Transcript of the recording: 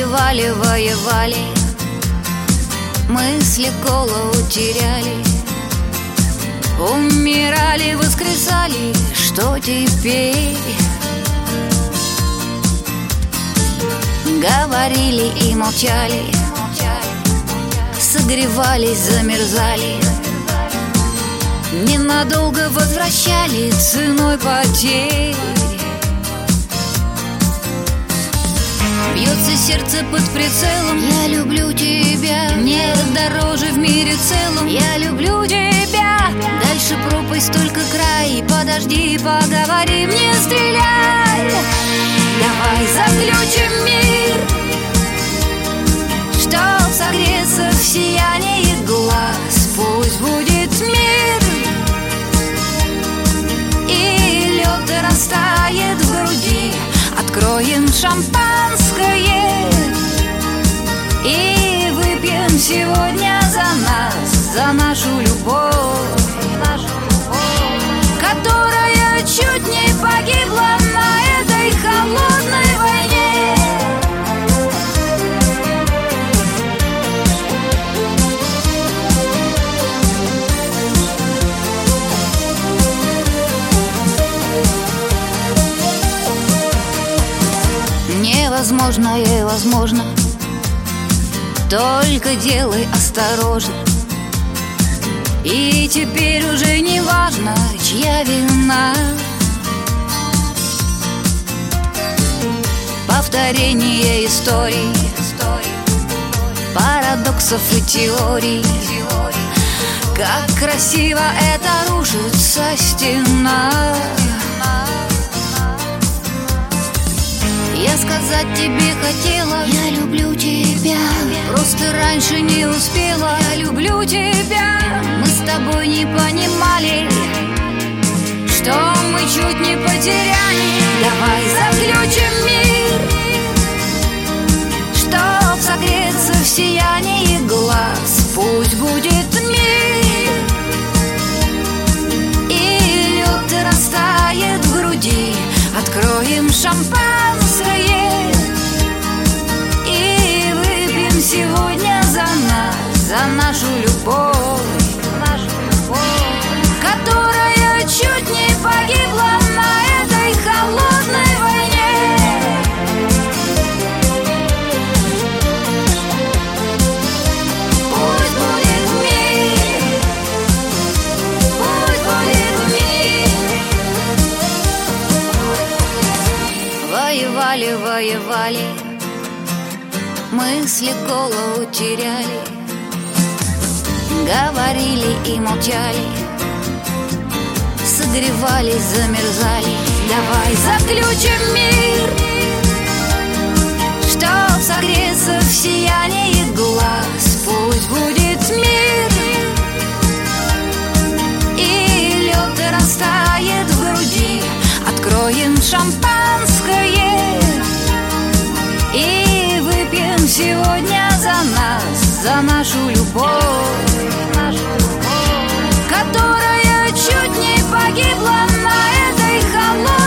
Воевали, воевали, мысли голову теряли, умирали, воскресали, что теперь? Говорили и молчали, согревались, замерзали, ненадолго возвращали ценой потерь. Бьется сердце под прицелом, я люблю тебя, мне дороже в мире целом, я люблю тебя. Дальше пропасть, только край, подожди, поговорим, не стреляй. Давай заключим мир, чтоб согреться в сиянии глаз. Пусть будет мир, и лед растает в груди. Откроем шампанское и выпьем сегодня за нас, за нашу любовь, которая чуть не погибла на этой холодной войне. Невозможное возможно, только делай осторожно. И теперь уже не важно, чья вина. Повторение историй, парадоксов и теорий. Как красиво это рушится стена. Я сказать тебе хотела, я люблю тебя, просто раньше не успела. Я люблю тебя. Мы с тобой не понимали, что мы чуть не потеряли. Давай заключим мир, чтоб согреться в сиянии глаз. Пусть будет мир, и лед растает в груди. Откроем шампанское и выпьем сегодня за нас, за нашу любовь, которая чуть не погибла на этой холодной войне. Пусть будет мир, пусть будет мир. Воевали, воевали, мысли голову теряли, говорили и молчали, согревались, замерзали. Давай заключим мир, чтоб согреться в сиянии глаз. Пусть будет мир, и лед растает в груди. Откроем шампанское и выпьем сегодня за нас, за нашу любовь, которая чуть не погибла на этой холодной